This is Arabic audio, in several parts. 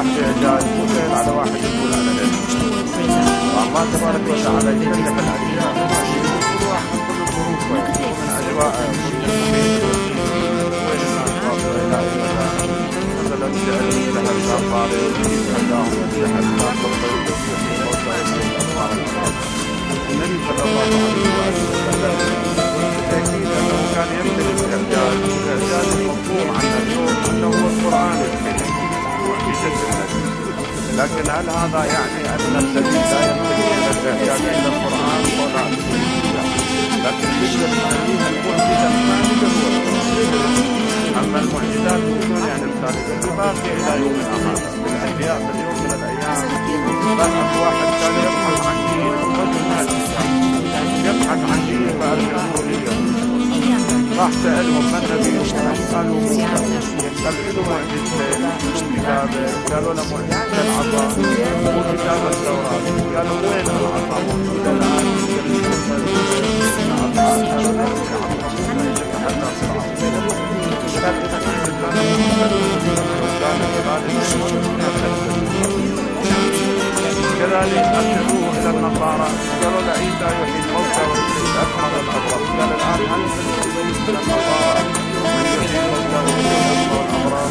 يفتح بإعجاز مو سهل على واحد يقول أنا ليش. الله تبارك وتعالى يكلف الأشياء كل واحد كل الظروف من أجواء وين الناس واصلة إلى مثلا جعل لها الأخبار يجيب عندهم جعل النبي صلى الله عليه وسلم بالتأكيد أنه كان يمتلك الإعجاز المطلوب عنه اليوم أنه هو القرآن الكريم معجزة النبي. لكن هل هذا يعني أن الذي لا يمتلك الإعجاز إلا القرآن ولا؟ لكن بالنسبة للنبي المعجزة الثانية هو القرآن. أما المعجزات يعني الثالثة باقية إلى يومنا هذا. الأنبياء في اليوم من الأيام بحث واحد كان يبحث عن دين رجل هادي يبحث عن دين فأرسله لليهود. راح سألهم من نبيهم؟ قالوا موسى. قال له معجزتين كتابه. قالوا له معجزة العصا وكتاب التوراة. قالوا وين العصا؟ موجودة الآن كذلك أرشدوه إلى النصارى قالوا لعيسى يحيي الموتى ويحيي الأكمه والأبرص. قال الآن هل من النصارى من يحيي الموتى ويحيي الأكمه والأبرص؟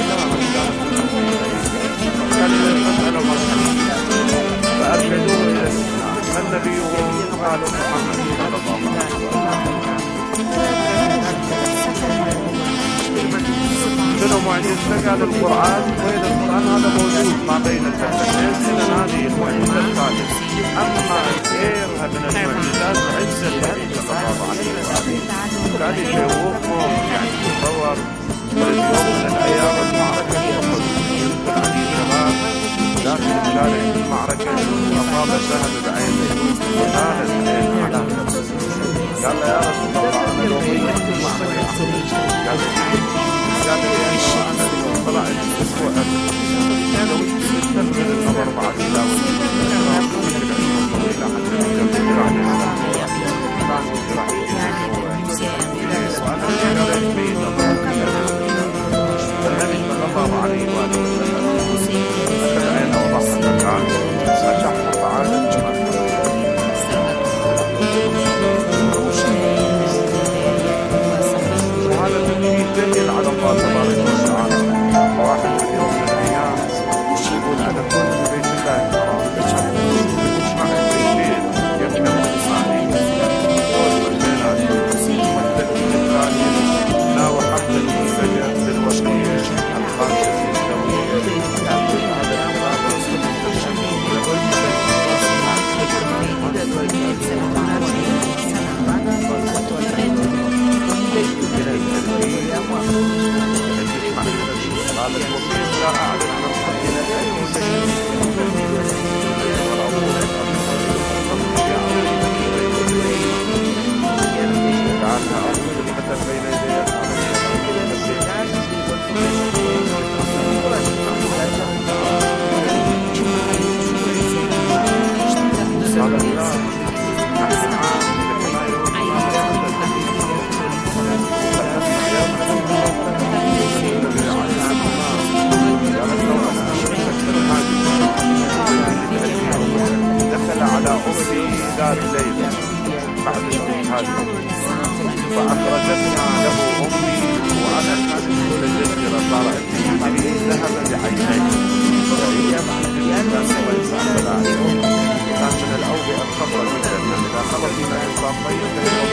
قال إذا المسألة مرحبا. فأرشدوه إلى الإسلام. من نبيهم؟ قالوا محمد صلى الله عليه وسلم. شنو معجزته؟ قال القرآن. وين القرآن؟ هذا موجود ما بين الفتحتين. إذن هذه المعجزة الثالثة. أما غيرها من المعجزات عزة النبي صلى الله عليه وسلم. كان يشوفهم يعني يتصور في يوم من الأيام المعركة تحصل يذكر علي شباب داخل الشارع في المعركة أصاب سهم بعينه وثالث عين على قال له يا رسول الله أنا يوميا في المعركة. قال لي أنا اليوم طلعت أسبوع كان ودي نستقبل النظر بعد إلى النبي صلى الله عليه وسلم أخذ عينه وضحك مكان فشح فعادت وهذا تدليل دليل على الله تبارك وتعالى. واحد في يوم من الأيام يقول أنا كنت في بيت الله الحرام اسمع البيتين يكتب إسماعيل والبينات والتدليل الثاني لا وحمد المنتجة بالوصية الخامسة الدولية لا أعرف دخل على أمي ذات ليلة بعد الاجتهاد فأخرجتنا له أمي وأنا كانت تقول الجزيرة صار عندي ذهب بعيني وهي كان من الأوبئة الخطرة جدا إذا خلص من إنسان طيب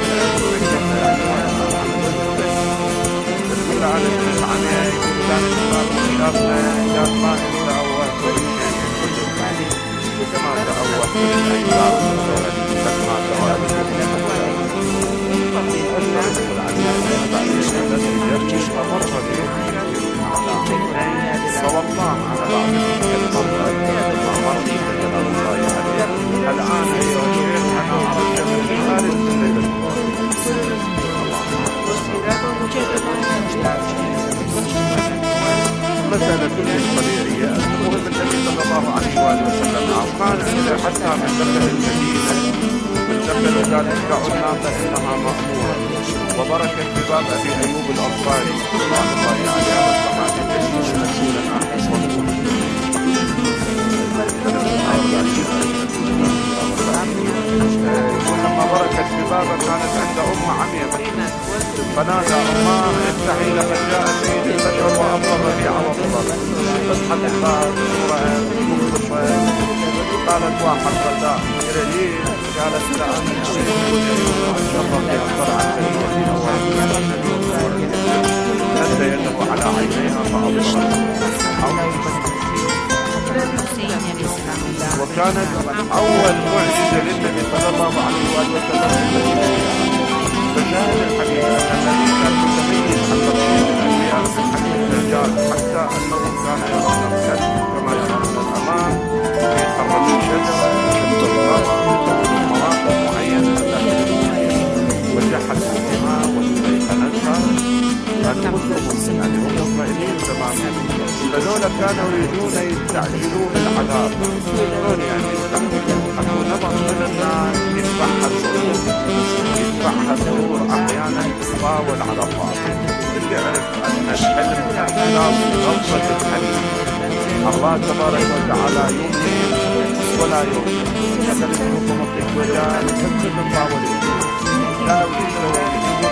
بسم الله على العناية كانت كانت ما تتعوه كما تأوه الأيام كما تأوه الذي يرجش أمر به فوالله على بعض الآن أيها الشيخ أنا أردت من خارج مسألة طبيعية. المهم النبي صلى الله عليه وآله وسلم كان حتى من دخل المدينة من دخل قال ارجعوا الناقة إنها مأمورة وبركت بباب أبي أيوب الأنصاري رضوان الله عليه والصحابة اسمه رسول يقول لما بركت ببابه كانت عند عمية فنادى أماه افتحي لقد جاء سيد البشر وأفضل ربيع وفضل. فتحت الباب قالت واحد غداء إليه قالت لا أنا أشرف بأفضل عن سيدتي نزل يده على عينيها فأبصرت. وكانت أول معجزة للنبي صلى الله عليه وسلم. فشاهد الحديث أن النبي كان متميز عن بقية الأنبياء حتى الدجال حتى أنه كان يرون الكلب كما يرون الأمام يتحرك الشجرة يشد مواقف معينة وجحت الدماء واستيقنتها أن مسلمون يعني هم مطمئنين تماما. فذولا كانوا يريدون يستعجلون العذاب يقولون يعني أنه نظر من الناس يدفعها السرور أحيانا تطاول على الفاضي. اللي عرف أن الحلم اعتراف غلطة الحلم الله تبارك وتعالى يمني ولا يمني. مثل منكم الطيب وجاء يفكر تطاول كانوا يسوون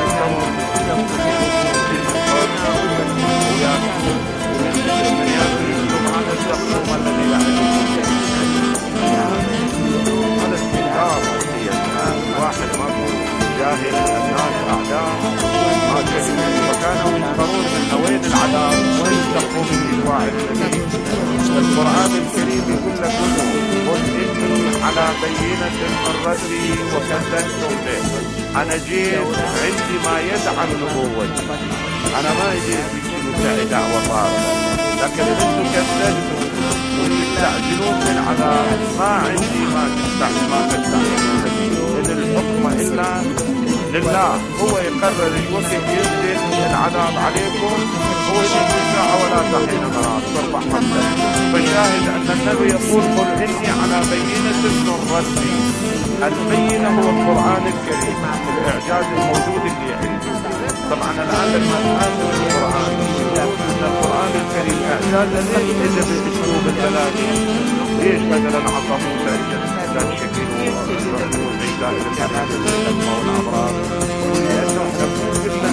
واحد ماكو جاهل الناس أعداء ما جهلوا فكانوا ينظرون من وين العذاب وين يستقوا من أنواع الكريم. القرآن الكريم يقول لك قل إني على بينة من ربي وكذبتم به. أنا جيت عندي ما يدعم نبوتي. أنا ما جيت بكل دعوة طارئة لكن أنتم كذبتم وتستعجلون من عذاب ما عندي ما تستعجلون. إن الحكم إلا لله هو يقرر الوقت ينزل العذاب عليكم هو يجي ساعة ولا تحين مرات تربح حمدا. فشاهد أن النبي يقول قل إني على بينة من ربي. البينة هو القرآن الكريم الإعجاز الموجود اللي عنده. طبعا الآن لما نآمن القرآن أن القرآن الكريم إعجازا إذا بأسلوب البلاغي. ليش مثلا عصا موسى كان شكل وزي دائرة الحدث والأمراض لأنه كل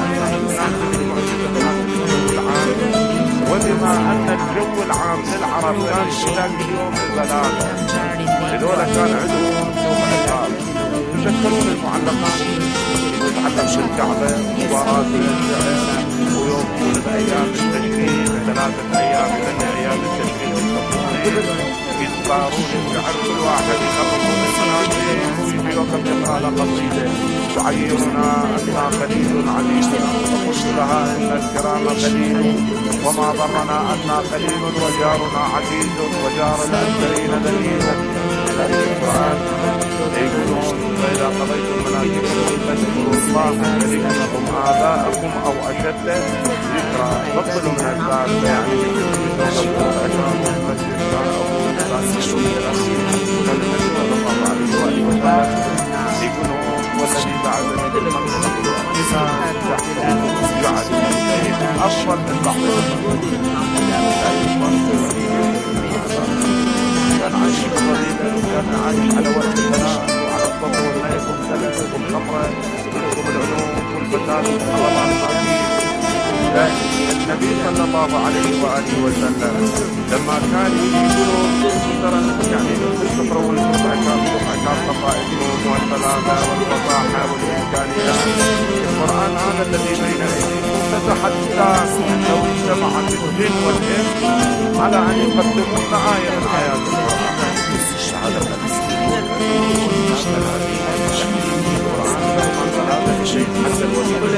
وبما أن الجو العام للعرب كان في ذاك اليوم البلاغة لذولا كان عندهم يوم العقاب يشكلون المعلقات يتعلق بالكعبة مباراة الشعر ويومون بأيام التشكيل 3 أيام من أيام التشكيل يتبارون الشعر كل واحد يخرجون المنازل وفي وقت يقرأ قصيدة تعيرنا أننا قليل عزيزنا فقلت لها إن الكرام قليل وما ضرنا أننا قليل وجارنا عزيز وجار الأكثرين ذليل. القرآن يقولون وإذا قضيتم مناسككم فاذكروا الله كذكركم آباءكم أو أشد ذكرى. فضلوا من الناس يعني والذي بعثني بالحق بما جعل أفضل من بعض كان عايش كان عايش على وقت البناء وعلى الصبر والملك والسلف والخمرة والعلوم والفساد والحرامات. النبي صلى الله عليه وآله وسلم لما كان يقولوا يعني السفر والسرعة كان قصائدهم والبلاغة والفصاحة والإمكانيات. القرآن هذا الذي بين أيديكم فتحدى لو اجتمعت الجن والإنس على أن يقدمون آية من آيات القرآن. حتى الوسيلة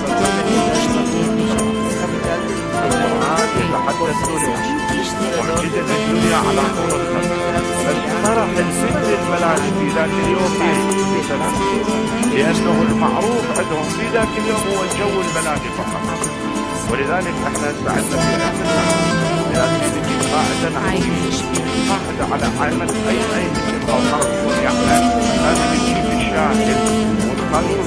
القرآن يتحدث معجزة الدنيا على طول الخط. فرح السجن البلاد في ذاك اليوم لأنه المعروف عندهم في ذاك اليوم هو الجو البلادي فقط. ولذلك احنا ساعدنا في لذلك نجي قاعدة على عمل أي مثل أو حرف يعمل هذا نجي بالشاهد والقانون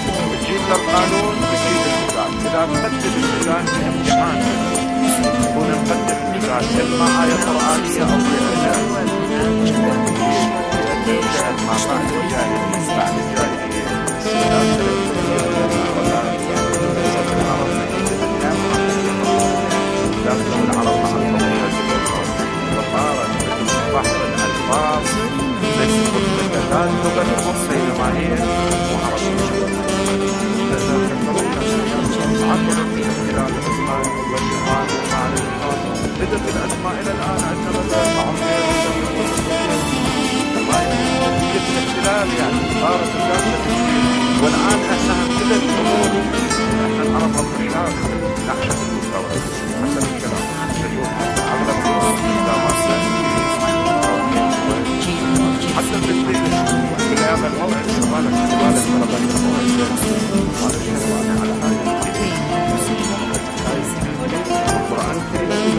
تجيب القانون تجيب المثال. إذا أخذت بالمثال في امتحان يكون نقدم النقاش إما آية قرآنية أو بإعجاز ما بعد الجاهلية بعد الجاهلية لكن العرب مع الطبيعة وصارت بحر الألفاظ ليس كل كتاب لغة مصرية ما هي وعربية بدت الأسماء إلى الآن عندما تقعون جبت اختلاف يعني صارت الناس والآن احنا كل الأمور احنا العرب والمشاعر نحشد المستوى حسب الكلام نشوف أغلب حتى بالنسبة في هذا الموعد سؤال طلبات الموعد وهذا الشيء على حاجة القرآن الكريم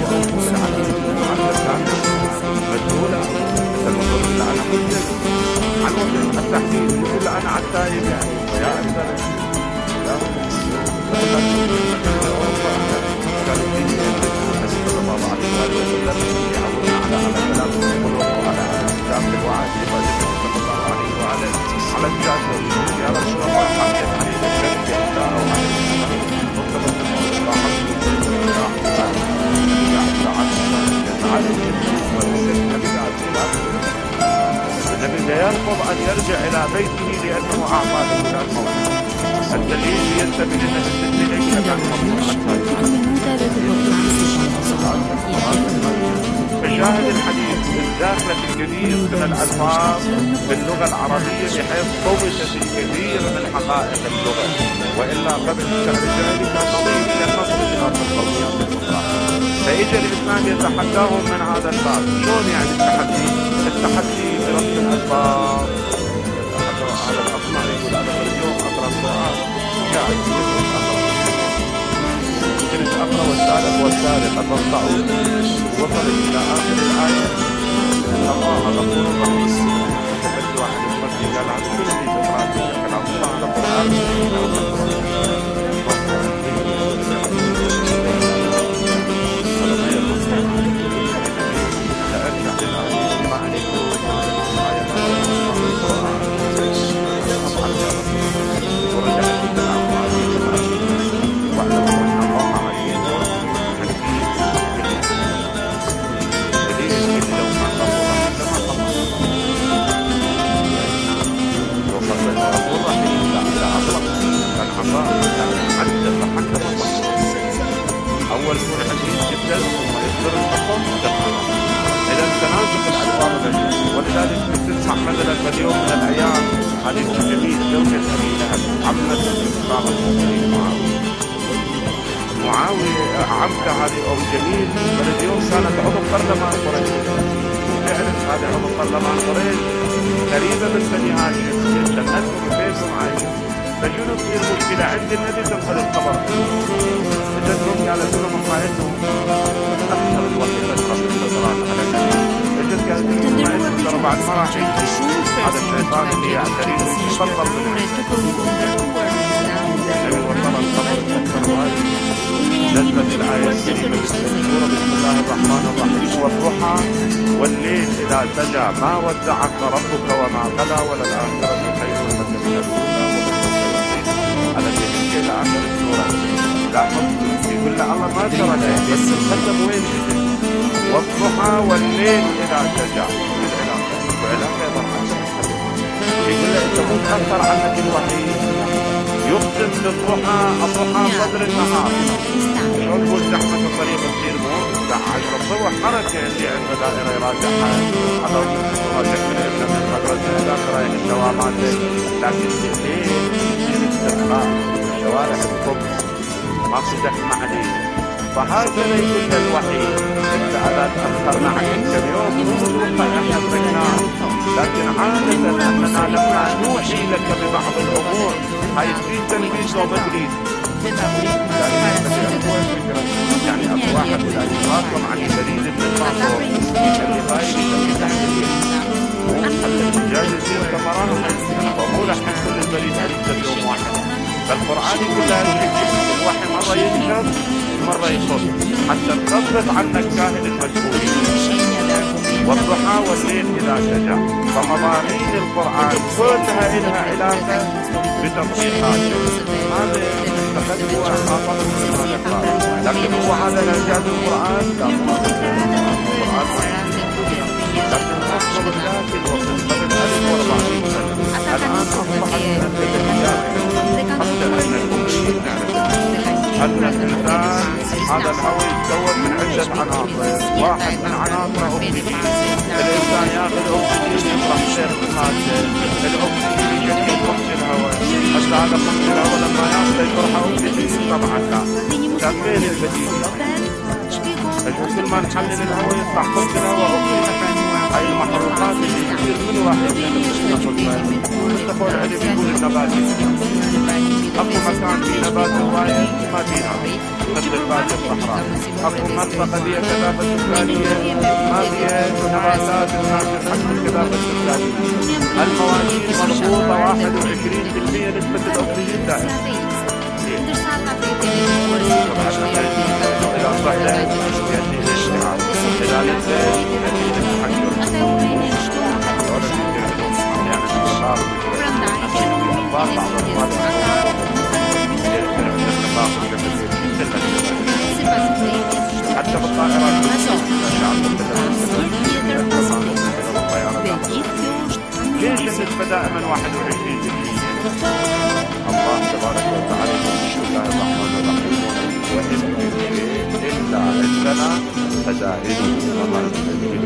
مجهولة المفروض إلا أنا مجهل عن وجه التحديد يقول أنا عالتائب يعني يا أكثر لا قال الدين صلى الله عليه وسلم يعودنا على كلام القلوب وعلى كتاب الوعد صلى الله عليه وعلى على الجاهل يا رسول الله حقيقة عليه الشرك يا أو النبي لا يرفض أن يرجع إلى بيته لأنه أعطى له الموعد الدليل ينتبه لنفس الدليل فشاهد الحديث الداخلة الكثير من الألفاظ باللغة العربية بحيث طمست الكثير من حقائق اللغة وإلا قبل الشعر الجاهلي كان نظير إلى النصر بهذه القضيات الأخرى فإجا الإسلام يتحداهم من هذا الباب شلون يعني التحدي بربط الألفاظ على الأصنع يقول أنا اليوم أقرأ القرآن قاعد كنت أقرأ والسارق أتوقعوا وصل إلى آخر الآية الله غفور رحيم فبدي واحد المسجد قال عن كل شيء تقرأ كلام الله على القرآن أول يكون حديث جدا ثم يصدر الحكم إذا تناسق الألفاظ ولذلك تسمع مثلا اليوم من الأيام حديث جميل زوجة أبي لهب عمة إمام المؤمنين معاوية عمته هذه أم جميل فاليوم كانت عضو برلمان قريش وفعلا هذه عضو برلمان قريش قريبة من بني هاشم جنتهم وكيفهم عايشين فشنو تصير مشكلة عند النبي تدخل القبر جدهم قالت لهم رفاعتهم أكثر الوقت الخطر الصلاة على النبي فجد قالت لهم رفاعتهم ترى بعد ما راح هذا الشيطان اللي يعتريه يفضل منه النبي وصل القبر أكثر واجب نزلت الآية الكريمة سورة بسم الله الرحمن الرحيم والضحى والليل إذا سجى ما ودعك ربك وما قلى وللآخرة خير لك من الأولى على ذلك إلى آخر السورة لاحظ يقول له الله ما ترى له بس القدم وين والضحى والليل إذا سجى وعلاقة يقول له أنت متأخر عنك الوحي يقسم بالضحى الضحى صدر النهار شلون يقول زحمة الطريق تصير مو الساعة 10 الصبح حركة اللي عنده دائرة يراجعها على راجع من ابنه من المدرسة إلى رايح الدوامات لكن بالليل يصير استرخاء الشوارع الخبز ما في زحمة عليه فهكذا يقول الوحي انت اذا تاخرنا عنك كم يوم نوحي احنا تركناه لكن عادة اننا لما نوحي لك ببعض الامور هاي في تنفيذ ومدري يعني اكو واحد اذا يتواصل عن دليل من المنظور اللي غايب يسمي تحليل حتى الدجاج يصير كمراحل ومو لحق كل البريد عليك يوم واحد فالقرآن يقول لها الوحي مرة ينشر مرة يصد حتى تخفف عنك كاهل المسؤولين. والضحى والليل إذا سجى. فمضامين القرآن كلها إلها علاقة بتطبيقات. هذا هو خاطر من هذا الباب. لكن هو هذا إعجاز القرآن لا القرآن لكن أصل الذات الوقت قبل 1400 سنة الآن أصبحت من البدايات حتى أن المؤمنين أن الإنسان هذا الهوى يتكون من عدة عناصر. واحد من عناصره أكسجين. الإنسان يأخذ أكسجين يطلع سير المادة. الأكسجين يشكل خبز الهواء. حتى هذا خبز الهواء لما يأخذ يطرح أكسجين طبعا لا. كمين البديل كل ما نحلل الهواء يطلع خبز الهواء أكسجين. هاي المحروقات اللي كثير منه راح يتنفس. مستقبل العلم يقول النبات أكو مكان فيه نبات هواية ما فيها مثل البادية الصحراء. أكو منطقة فيها كثافة سكانية ما فيها نباتات تناسب حجم الكثافة السكانية. الموازين مضبوطة 21% نسبة الأكسجين دائما. إذا صحت يأتي الاشتعال. إذا نزل يأتي التحجر. حتى بالطائرات ليش النسبة دائما 21%؟ الله تبارك وتعالى بسم الله الرحمن الرحيم وإن من شيء إلا عندنا خزائنه وما ننزله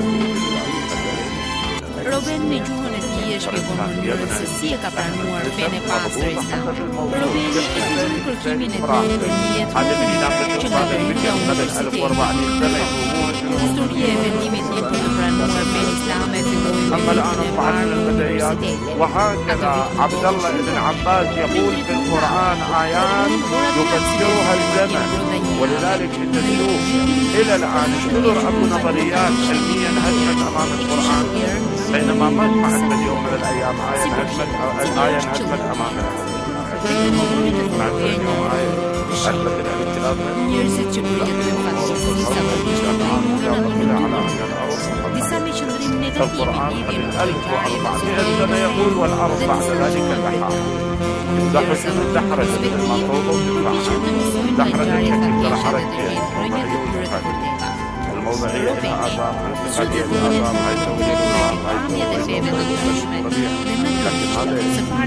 Robin me gjuhën e tij e shpjegon mënyrën se si e ka pranuar fenë e pastër Islam. Robin e fillon kërkimin e tij për një jetë që nga përfiton universitetin. Historia e vendimit një për të pranuar fenë islame filloi me vitin e parë në universitet. وهكذا عبد الله بن عباس يقول في القرآن آيات يفسرها الزمن. ولذلك تشوف إلى الآن تدور أكو نظريات علمية هجمت أمام القرآن بينما ما سمعت في يوم من الأيام آية هجمت أمامها. سمعت اليوم آية هجمت الانقلاب القرآن قبل 1400 سنة يقول والأرض بعد ذلك دحاها. دحرت المطلوب دحرت الشكل حركتين الموضعية لها آثار الاتحادية لها آثار هاي توليد النار هاي توليد لكن هذا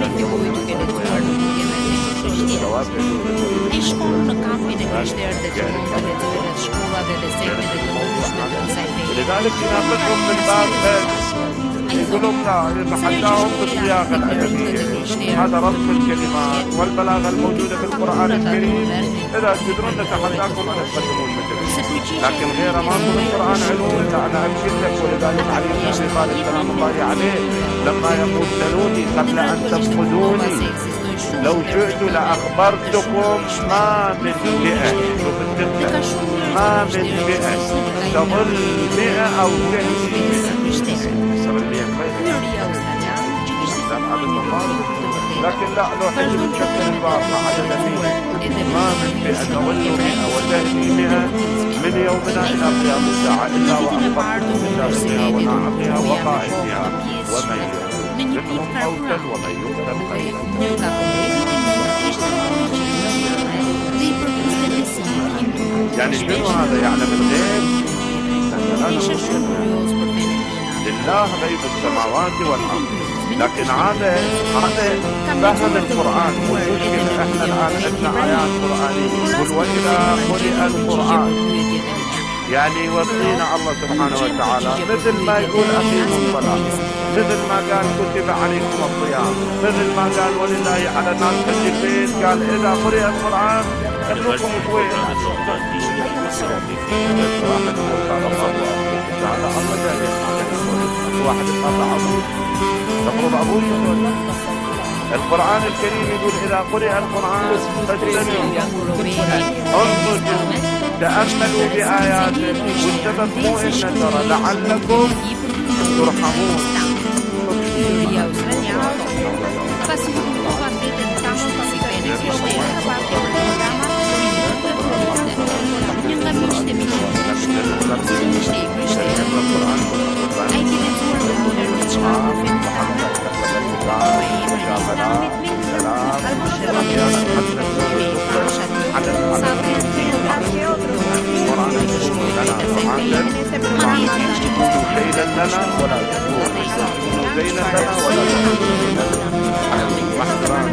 لذلك يناقشهم من باب يقولون لا يتحداهم بالصياغة الأدبية. هذا ربط الكلمات والبلاغة الموجودة في القرآن الكريم. إذا تدرون نتحداكم أن تقدموا المثل لكن غير ما في القرآن علوم لا أنا أمشي لك. ولذلك علي بن أبي طالب سلام الله عليه لما يقول سلوني قبل أن تفقدوني لو شئت لأخبرتكم ما من فئة ما من فئة تظل 100 أو تهدي 100. لكن لا لو حجم شكل الواقع عدد 100 ما من فئة تظل 100 وتهدي 100 من يومنا إلى قيام الساعة إلا وأخبرتكم بذلكها ونعمها وقائدها ومن يرزقهم موتا ومن يقتل خيرا. يعني شنو هذا يعلم الغيب؟ لله غيب السماوات والأرض. لكن هذا فهم القرآن. والمشكلة احنا الآن عندنا آيات قرآنية يقول وإذا قرئ القرآن يعني يوصينا الله سبحانه وتعالى مثل ما يقول أقيموا الصلاة مثل ما قال كتب عليكم الصيام مثل ما قال ولله على الناس حج البيت قال إذا قرئ القرآن خلوكم شوية. واحد يطلع أبوه تقرب أبوه القرآن الكريم يقول إذا قرئ القرآن فاستمعوا انصتوا تأملوا بآياته والسبب مو إن ترى لعلكم ترحمون. زينتنا ولا تزيننا على المحرم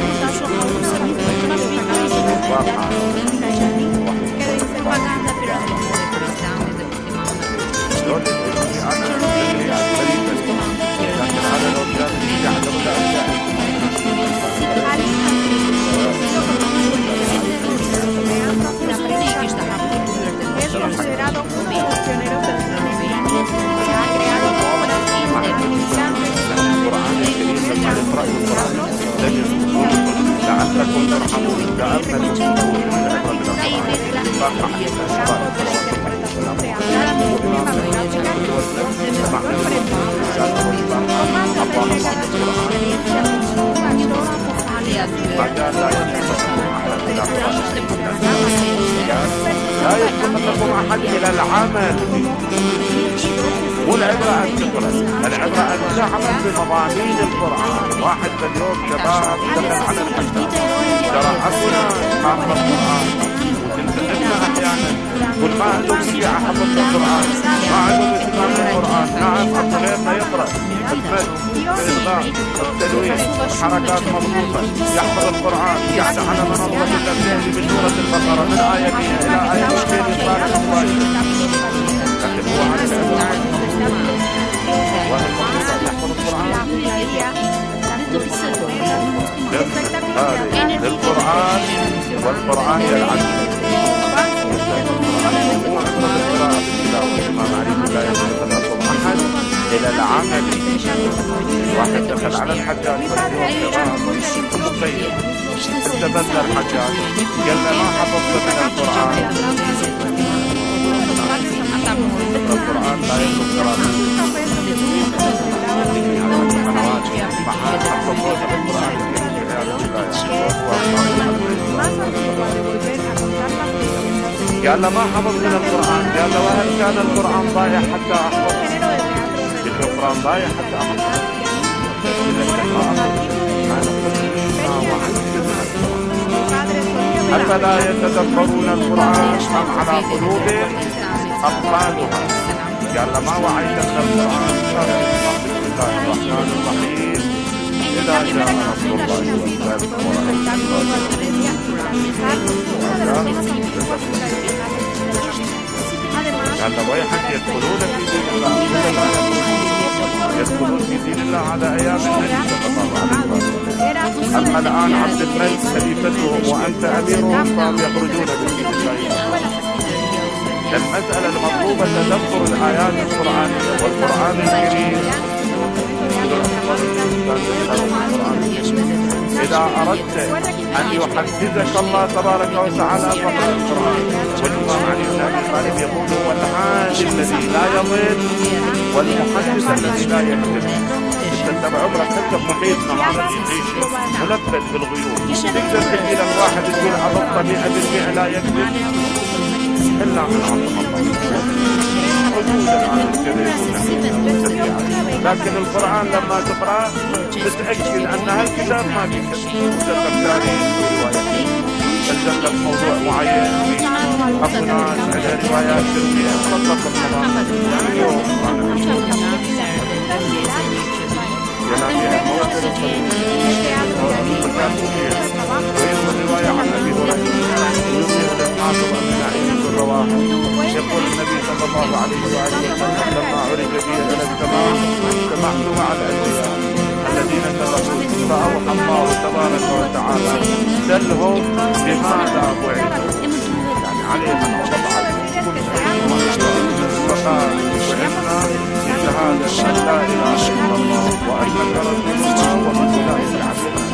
considerado uno de los pioneros del cristianismo, que ha creado obras interesantes لعلكم ترحمون كأنكم تكونون لا يتطلب أحد إلى العمل والعبرة أن تقرأ، العبرة أن تعمل بمضامين القرآن. واحد اليوم شباب دخل على الحدث قرأتنا حافظ القرآن وتنتقلنا أحيانا كل ما عندهم شيء حفظ القرآن ما عندهم إتمام القرآن. نعم أقليتنا يقرأ الفن الإغلاق التلوين الحركات مضبوطة يحفظ القرآن يعني على منصة التبليغ من سورة البقرة من آية إلى آية 200 لكن هو عن العبرة القرآن والقرآن يلعن لا يتطلب أحد إلى العمل. واحد دخل على الحجاج مطيب استبدل الحجاج قال له ما حفظت من القرآن. القرآن لا يطلب قراءته قال له ما حفظ من القرآن. قال له وهل كان القرآن ضايع حتى أحفظ؟ القرآن ضايع حتى أحفظ. أفلا يتدبرون القرآن أم على قلوب أقفالها؟ قال له ما وعيت من القرآن. بسم الله الرحمن الرحيم إذا جاء نصر الله والفتح قال له ويحك يدخلون في دين الله يدخلون في دين الله على أيام النبي صلى الله عليه وسلم. أما الآن عبد الملك خليفتهم وأنت أميرهم فهم يخرجون من دين الله. المسألة المطلوبة تدبر الآيات القرآنية والقرآن الكريم. إذا أردت أن يحدثك الله تبارك وتعالى فقرأ القرآن. والإمام علي بن أبي طالب يقول هو الهادي الذي لا يضل والمحدث الذي لا يكذب. أنت بعمرك أنت محيطنا هذا الشيء ملبس بالغيوب. تقدر تجي لك واحد تقول أضبط 100% لا يكذب إلا من عصم الله. وجود الآن الكذب لكن القرآن لما تقرأ تتأكد أن هالكتاب ما في كذب. تجلب تاريخ وروايات تجلب موضوع معين أبناء على روايات سلمية تطلق النظام اليوم ويروي الرواية عن أبي هريرة ويروي الحافظ النعيم بن رواحة يقول النبي صلى الله عليه وآله وسلم لما عرج به إلى السماء سمعت مع الأنبياء الذين سبقوا فأوحى الله تبارك وتعالى سلهم بماذا وعدوا يعني عليهم وضع فقال وعدنا بشهادة أن لا إله إلا الله وأنك رسول الله ومن أولئك عبدنا.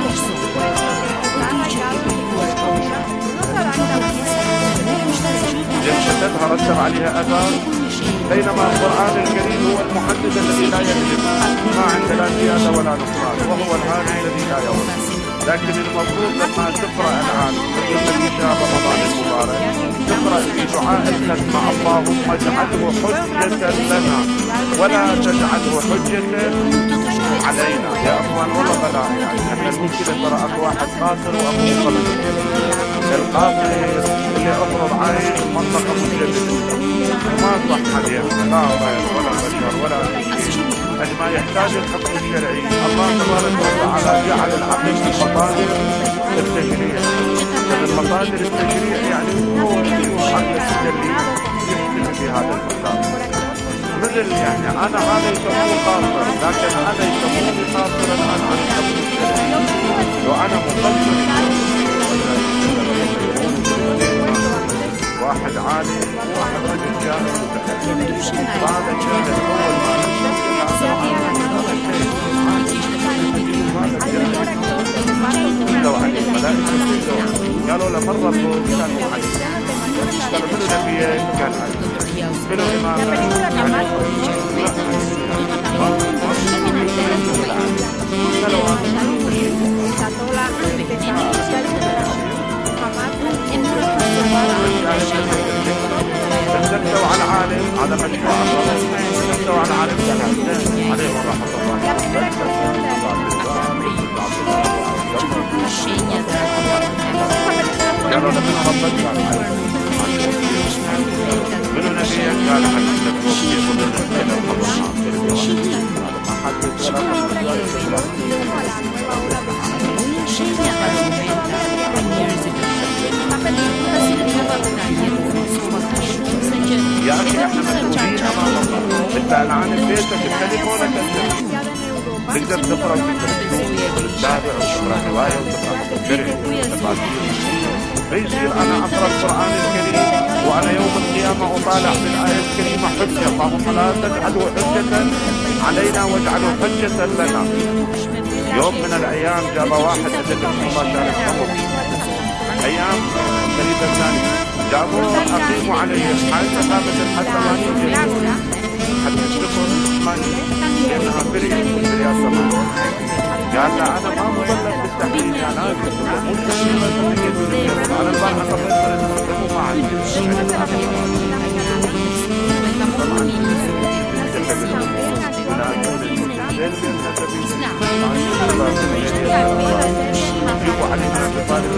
جمشتها رتب عليها أثار بينما القرآن الكريم هو المحدد الذي لا يكذب ما عندنا زيادة ولا نقصان وهو الهادي الذي لا يضل. لكن المفروض لما تقرأ الآن في شهر رمضان المبارك تقرأ في دعاء الختمة اللهم اجعله حجة لنا ولا تجعله حجة علينا. يا أخوان والله بلا يعني احنا المشكلة ترى أخو واحد قاصر وأخو قلب. القاصر اللي أفرض عليه منطقة مجددة ما صح عليه لا غير ولا بشر ولا شيء عندما يحتاج الحكم الشرعي الله تبارك وتعالى جعل العقل في مصادر التشريع. المصادر التشريع يعني هو المحدث الذي يحكم في هذا المقام. مثل يعني انا هذا يسمونه قاصر، لكن انا يسموني قاصرا عن الحكم الشرعي. وانا مقصر واحد عالم وواحد رجل جاهل متكلم. هذا كان الاول ما لو عن الملائكة قالوا له مرة كان محدث قالوا منو نبيه كان منو إمامه استفتوا على عالم هذا مشروع استفتوا على عالم كان عليه ورحمة الله قالوا له منو ربك منو نبيك قال حدثك وفي صدر الكلام ما حدث يا أخي احنا مسؤولين أمام الله. انت الآن ببيتك بتليفونك تقدر تقرأ وتتابع وتقرأ رواية وتقرأ شرح. ما يصير أنا أقرأ القرآن الكريم وأنا يوم القيامة أطالع بالآية الكريمة حجة. اللهم لا تجعلوا حجة علينا واجعلوا حجة لنا. يوم من الأيام جاب واحد لدكتور مباشرة الحكم أيام قريبة ثانية جابوه أقيموا عليه حتى ثابت حتى ما يجي حتى يشتكوا الثمانية لأنها بريا السماء. قال لا أنا ما مبلغ بالتحليل أنا أنا البارحة صليت مو معي يجيبوا علينا بطالب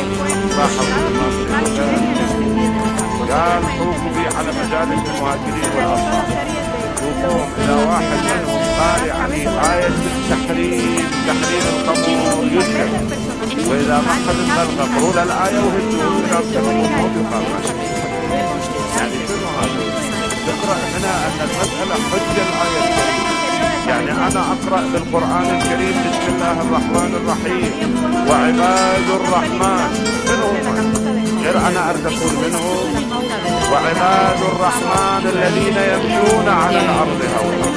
قال طوفوا بي على مجالس المهاجرين والأنصار طوفوهم إلى واحد منهم قارئ عليه آية التحريم تحريم الخمر يسكت وإذا ما أخذ الخلق قروا الآية وهدوا إلى الخمر يقال يعني شنو هذا؟ تقرأ هنا أن المسألة حجة الآية الكريمة. يعني أنا أقرأ بالقرآن الكريم بسم الله الرحمن الرحيم وعباد الرحمن منهم غير أنا أرتقون منهم وعباد الرحمن الذين يمشون على الأرض هونا.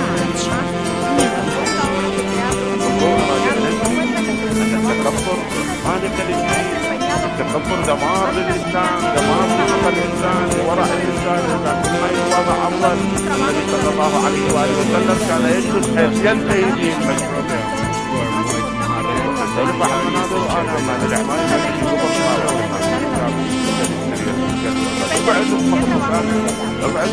التكبر ما نكلم التكبر دمار للإنسان دمار لحق الإنسان لورع الإنسان لكن ما يوضع أفضل. النبي صلى الله عليه وآله وسلم كان يجلس حيث ينتهي به المشروع. يرفع المناظر أنا ما الأعمال التي يقبل ابعد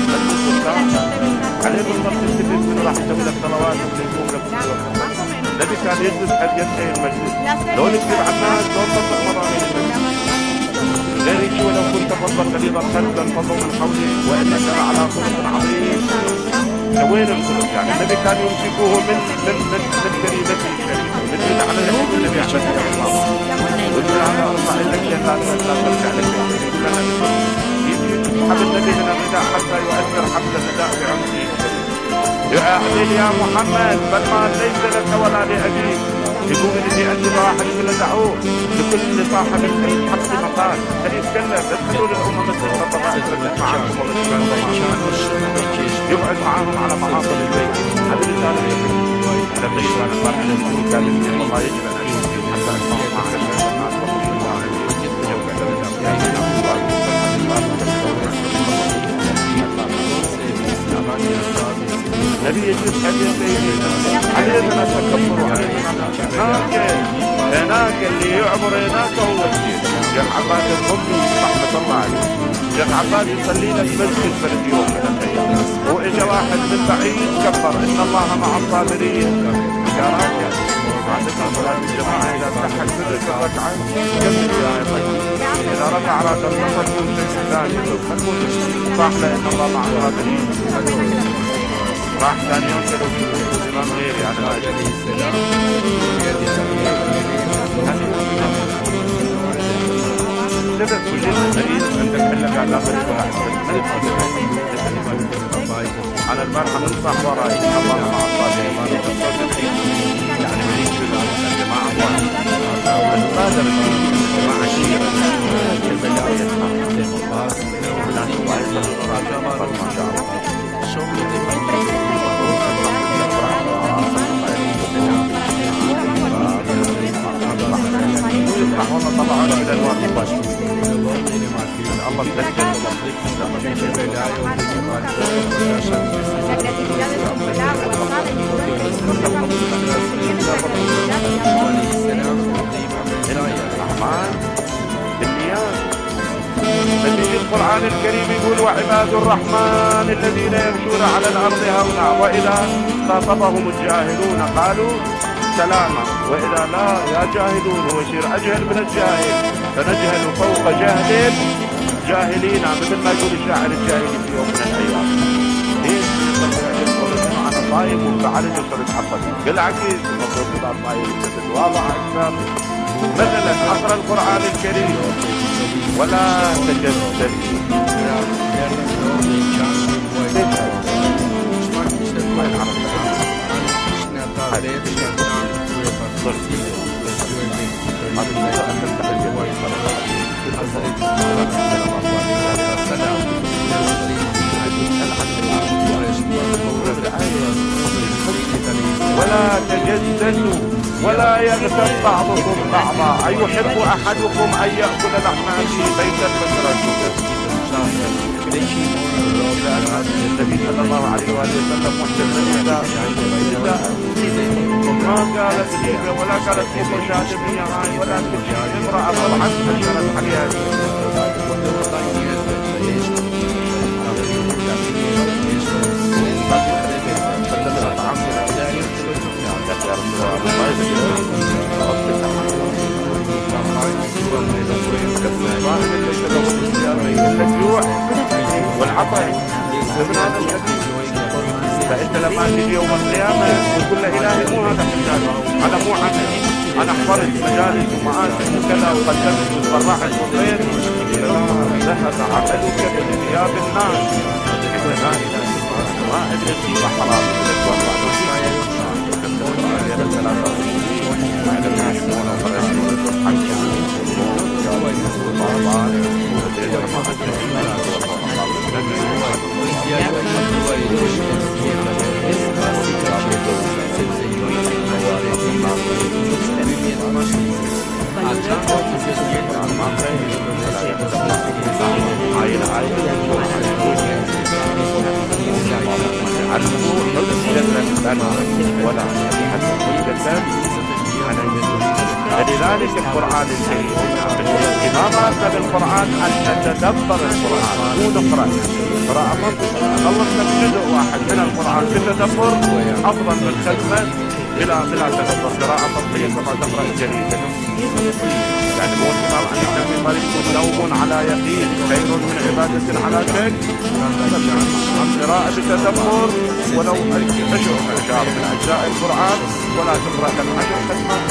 عليه بالضبط تستفيد منه راح تسوي لك صلوات وتقوم لك. الذي كان يجلس حتى ينتهي المجلس لو نكتب على الناس لو تطبق مراحل غير يجي ولو كنت فضل غليظ القلب لانفضوا من حولك وانك على خلق عظيم. وين الخلق؟ يعني النبي كان يمسكوه من كريمته الشريفه مثل على النبي احمد بن الله مثل على ارفع لك لا ترجع لك حب النبي من الرداء حتى يؤثر حبل الرداء بعمره. اعدل يا محمد بل ما ليس لك ولا لأبيك. يقول لي أنت واحد من دعوه لكل صاحب حق مقال هل يتكلم ادخلوا للأمة مثل الخطباء يتكلم معكم يبعد معهم على معاصر البيت. هذا رسالة هذا بيت على الفرح الذي كان يجب الله يجب أن يجب حتى أسمعوا معنا الناس نبي يجلس حديث علينا نتكبر هناك اللي يعبر هناك هو الدين. شيخ عباد الخمي رحمة الله عليه شيخ عباد يصلي لك مسجد فرد يوم من الأيام وإجا واحد من بعيد كبر إن الله مع الصابرين. يا راجل بعدنا صلاة الجماعة إذا تحت سرك الركعة كمل يا طيب إذا رفع رأس النصر يوم ثاني صح إن الله مع الصابرين. راح ثاني يوم كانوا الإمام غيري أنا ما سبب وجود المريض عندك هلا قاعد أخذ أنا البارحة من صح وراي الله مع الصالحين يعني مريض كذا الجماعة واحد القادر الجماعة شيرة البداية لا نوايا ما شاء الله والله طبعا من الوقت الله تذكر ففي القرآن الكريم يقول وعباد الرحمن الذين يمشون على الأرض هونا وإذا خاطبهم الجاهلون قالوا سلاما وإذا لا يا جاهلون هو يصير أجهل من الجاهل فنجهل فوق جهل جاهلين مثل ما يقول الشاعر الجاهلي في يوم من الأيام. ليش يقول أنا صايم وفعلت وصرت حفظ بالعكس المفروض تبقى صايم وتتواضع أكثر. مثلا أقرأ القرآن الكريم ولا تجسد ولا تجسسوا ولا يغتب بعضكم بعضا أيحب أحدكم أن يأكل لحم أخيه ميتا فكرهتموه. النبي صلى الله عليه وآله وسلم محتفل ما قالت ليبة ولا قالت ليبة شاتمية هاي ولا تجي امرأة طبعا أشرت عليها والعطاء من هذا الحديث. فأنت لما تجي يوم القيامة وتقول له إلهي مو هذا حجاج أنا مو عملي أنا حضرت مجالس ومآسف وكذا وقدمت وتبرعت وغير ذهب عملك بثياب الناس ما أدري فيما حرام فلذلك القرآن الكريم إماماتنا بالقرآن أن نتدبر القرآن مو نقرأ قراءة خلصنا بجزء واحد من القرآن بالتدبر أفضل من خدمة بلا تدبر قراءة تطبيق كما تقرأ جريدة. يعني هو الإمام أن النبي مالك نوم على يقين خير من عبادة على شك. قراءة بالتدبر ولو 10 من أجزاء القرآن ولا تقرأ كم 10 خدمات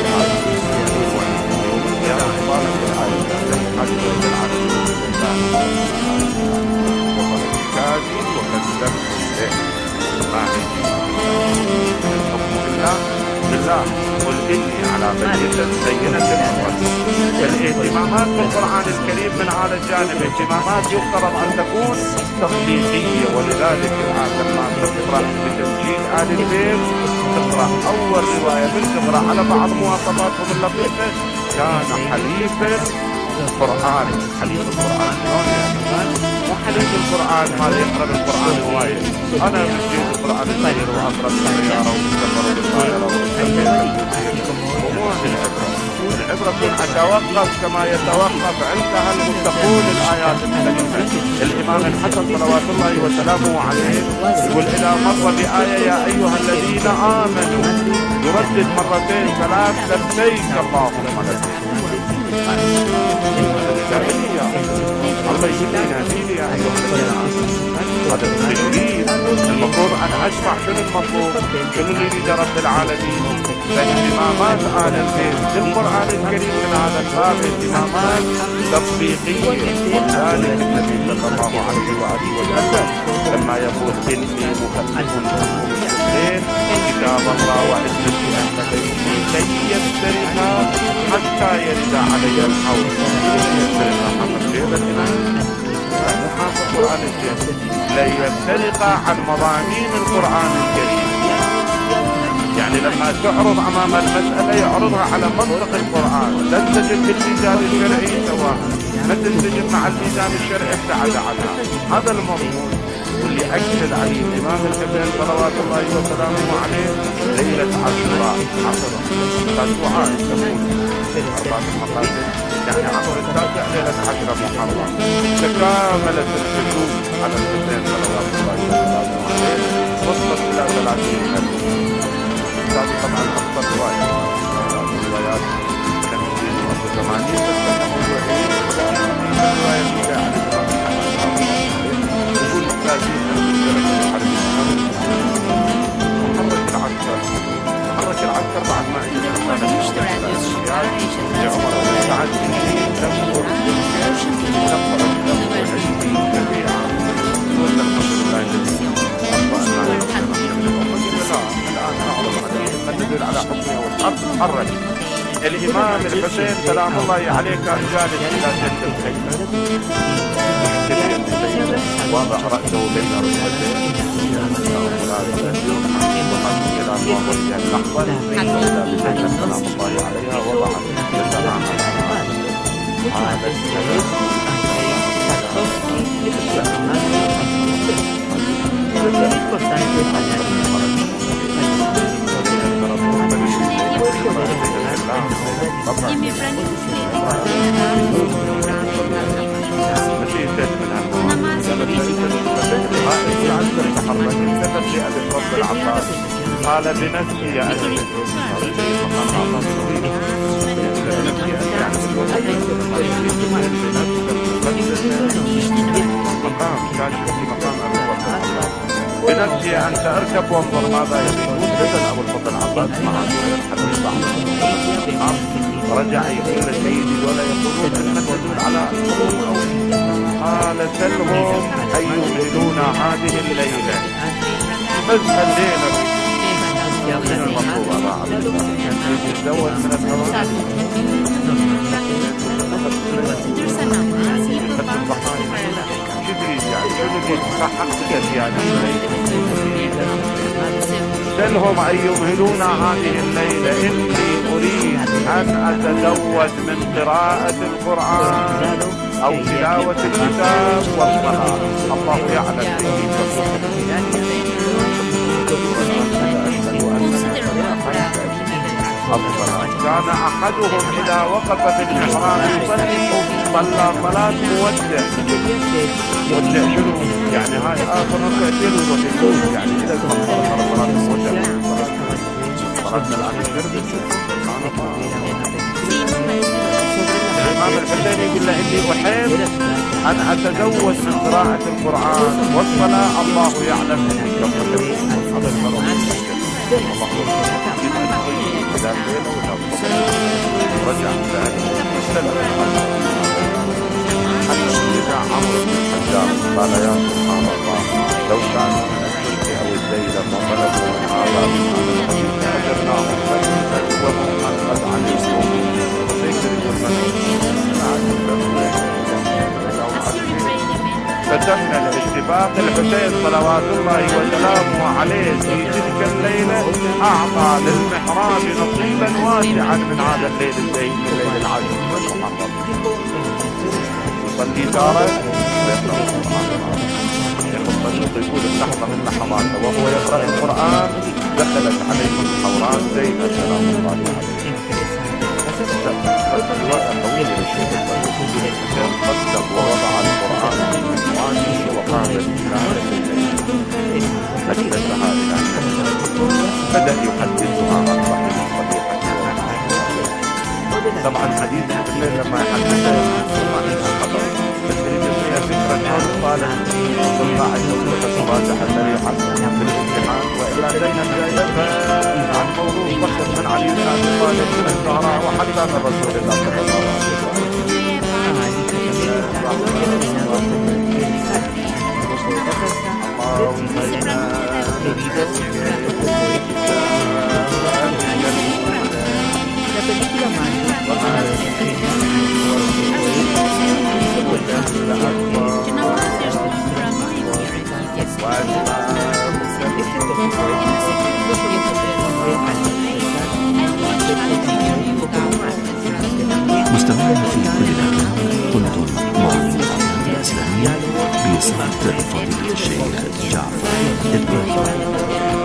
بالله قل إني على بينة الاهتمامات بالقرآن الكريم من هذا الجانب اهتمامات يفترض أن تكون تخصيصية. ولذلك الآن لما تقرأ بتسجيل آل البيت تقرأ أول رواية تقرأ على بعض مواصفاتهم اللطيفة كان حليف القرآن حليف القرآن مو حليف القرآن ما يقرأ القرآن هواية. أنا بجيب القرآن الخير وأقرأ بالسيارة وبالسفر وبالطائرة وبالسفر ومو هذه العبرة. العبرة تكون أتوقف كما يتوقف عندها المتقون الآيات الكريمة. الإمام الحسن صلوات الله وسلامه عليه يقول إذا مر بآية يا أيها الذين آمنوا يردد مرتين 3 لبيك اللهم لبيك. الله يقول لي ناديني يا أيها الذين آمنوا. هذا التجريد المفروض أن أسمع شنو المطلوب، شنو اللي يريد رب العالمين. فاهتمامات آل البيت بالقرآن الكريم من هذا الباب اهتمامات تطبيقية. وذلك النبي صلى الله عليه وآله وسلم لما يقول إني مكلف المسلمين كتاب الله وعزتي أهل بيتي لن يفترقا حتى يرد علي الحوض. القرآن الكريم لن يفترقا عن مضامين القرآن الكريم. يعني لما تعرض أمام المسألة يعرضها على منطق القرآن، تنسجم بالميزان الشرعي سواء ما تنسجم مع الميزان الشرعي ابتعد عنها. هذا المضمون واللي أكد عليه الإمام الحسين صلوات الله وسلامه عليه ليلة عاشوراء عصره تاسوعاء السبوت 4 مقاصد، يعني عصر التاسع ليلة 10 محرم تكاملت الحشود على الحسين صلوات الله وسلامه عليه وصلت إلى 30,000. هذه طبعا أكثر رواية روايات 50 و 80 بس أنه رواية مجاعة محرك العسكر بعد ما تحرك الإمام الحسين سلام الله عليه كان جالس إلى جنب الخيمة وضع رأسه بين ركبتيه سلام الله عليها وضع يدها على السلام. قال بنفسي يا أبي بنفسي أن أركب وانظر ماذا يقول. إذن أبو الفضل عباس مع الحديث رجع يقول سيدي ولا يقولون أنك تدل على قال سلهم أن يمهلون هذه الليلة بس الليلة من المطلوب يتزوج من الهواء سلهم أن يمهلون هذه الليلة إني أريد أن أتزود من قراءة القرآن أو تلاوة الكتاب والصلاة. الله يعلم كان أحدهم إذا وقف في المحراب يصلي صلى صلاة مودع. مودع شنو؟ يعني هاي آخر ركعتين ويروح يعني إذا صلى صلاة مودع صلاة الآن الإمام الحسين يقول له إني أحب أن أتزود من قراءة القرآن والصلاة. الله يعلم إني كم أحب هذا المرض. رجع حتى عمرو بن الحجاج قال يا سبحان الله لو كان من الشرك أو الزيد ما طلبوا هذا أجرناهم وهم قد علموا فتمنا الاتفاق الحسين صلوات الله وسلامه عليه في تلك الليلة أعطى للمحراب نصيبا واسعا من هذا الليل الزين من ليل العشر المحرم. يصلي تارة يقول اللحظة من لحظاته وهو يقرأ القرآن دخلت عليه الحوران زينب سلام الله عليه قدم ووضع القرآن في مكانه وقام بالإسلام أجلسها إلى بدأ يحدثها عن صحيح صحيح. طبعا حديث الحسين لما يحدثها أنه الصالح وصلنا أن يصبح الصباح سريعا بالامتحان وإلا لدينا بداية عن موضوع بحث من علي بن أبي طالب من الزهراء وحتى من رسول الله صلى الله عليه مستمعينا في كل مكان كنتم مع القناة الإسلامية بصوت فضيلة الشيخ جعفر إبراهيم.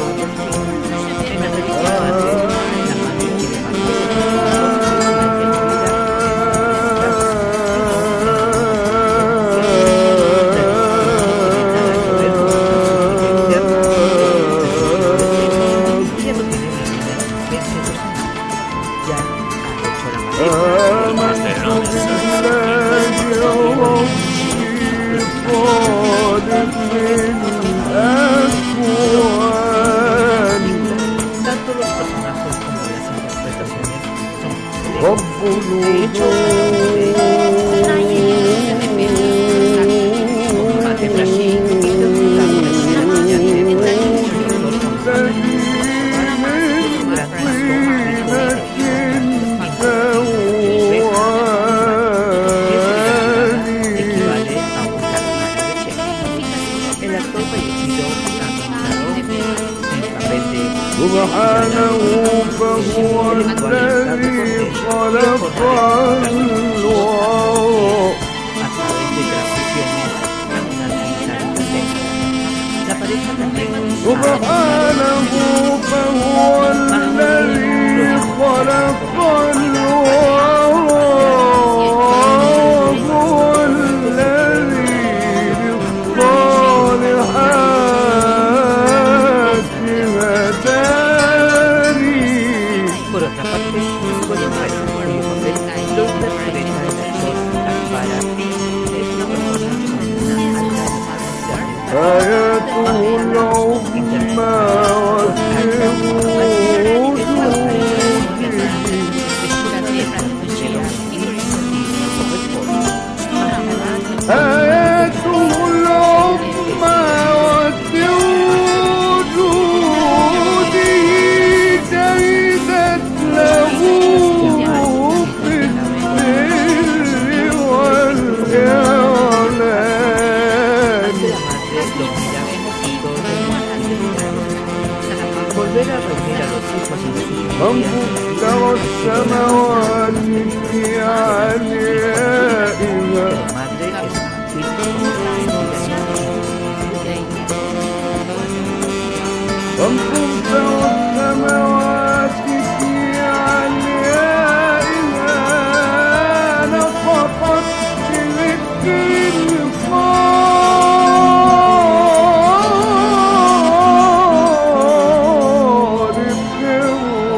سبحانه فهو الذي خلق الورى سبحانه فهو الذي خلق الورى هو الذي للصالحات هداني. Por otra parte, podemos reconocer los referentes para ti es una آياته العظمى آياته العظمى وجوده جيدت له في السر والإعلان. volver a reunir a los hijos y los من فكر السماوات في عليائها madre es